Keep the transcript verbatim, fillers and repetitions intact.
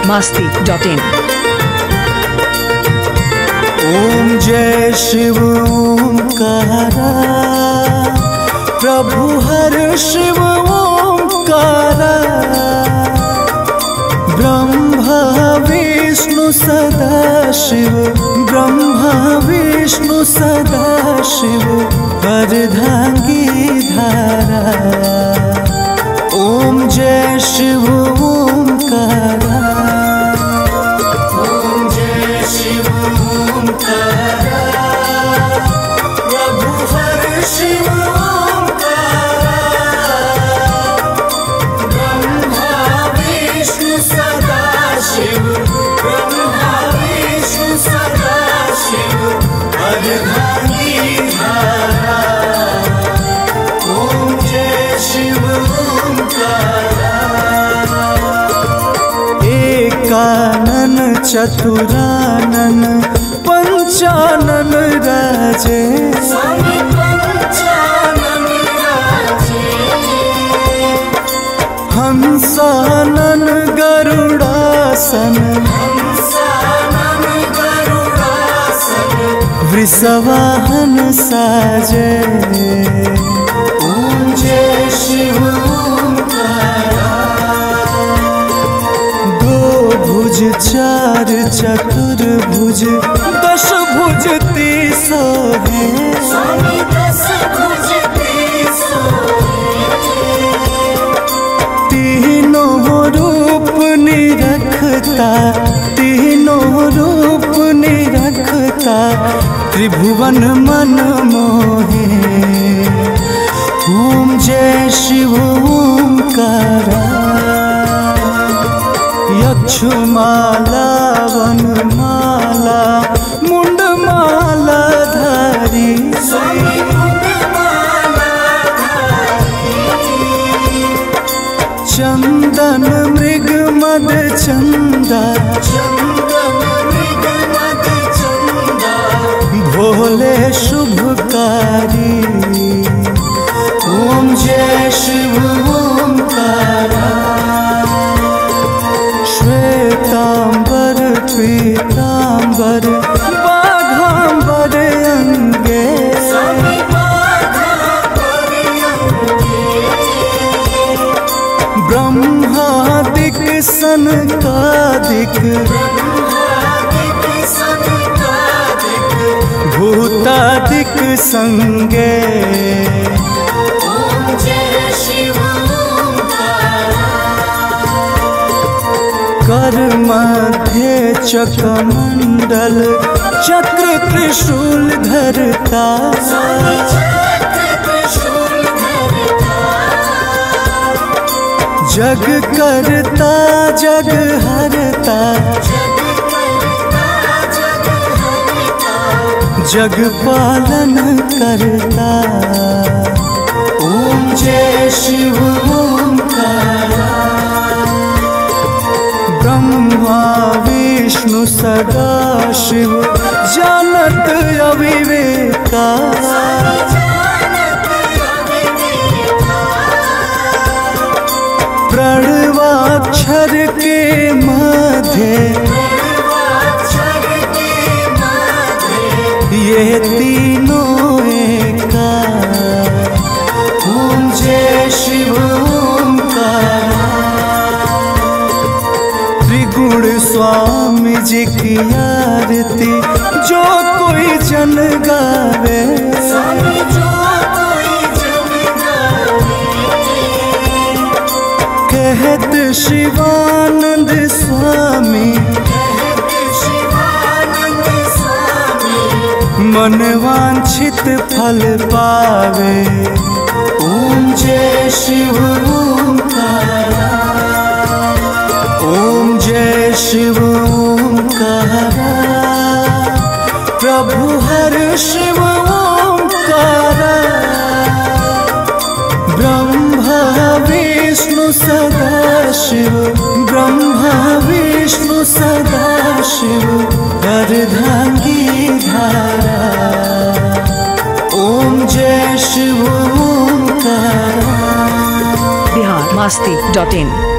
Masti dot इन। ओम जय शिव ओंकारा, प्रभु हर शिव ओंकारा, ब्रह्मा विष्णु सदा शिव, ब्रह्मा विष्णु सदा शिव, अर्धांगी धारा। ओम जय शिव ओंकारा, ओम जय शिव ओंकारा, प्रभु हर शिव ओंकारा, ब्रह्मा विष्णु सदा शिव, ब्रह्मा विष्णु सदा शिव, अर्धांगी धारा। ओम जय शिव ओंकारा। एकानन चतुरानन पंचानन राजे, स्वामी पंचानन राजे, हंसानन गरुड़ासन, हंसानन गरुड़ासन, वृषवाहन साजे। ओम जय शिव ओंकारा। दो भुज चार चतुर्भुज, दश भुज तीसो है, स्वामी दश भुज तीसो है। तीनों रूप निरखता, तीनों रूप निरखता, त्रिभुवन मन मोहे। ओम जय शिव ओंकारा। यक्षमाला वनमाला मुंडमाला धारी, स्वामी मुंडमाला धारी, चंदन मृग मद चंदा, चंदन मृग मद चंदा, भोले शुभकारी। ओम जय शिव ओंकारा। श्वेतांबर पीतांबर बाघांबर अंगे, स्वामी बाघांबर अंगे, ब्रह्मादिक सनकादिक, ब्रह्मादिक सनकादिक, भूतादिक संगे। ओम जय शिव ओंकारा। कर मध्य चक्रमंडल चक्र त्रिशूल धरता, जग करता जग हरता, जग पालन करता। ओम जय शिव ओंकारा। ब्रह्मा विष्णु सदा शिव, जानत अविवेका, प्रणवाक्षर के मध्य, ये तीनों एका। ओम जय शिव ओंकारा। त्रिगुण स्वामी जी की आरती जो कोई जन गावे, कहत शिवानंद स्वामी, मन वांछित फल पावे। ओम जय शिव ओंकारा। ओम जय शिव ओंकारा, प्रभु हर शिव ओंकारा, ब्रह्मा विष्णु सदा शिव, ब्रह्मा विष्णु सदा शिव, अर्धांगी धारा। ओम जय शिव ओंकारा। बिहार मास्ती डॉट इन।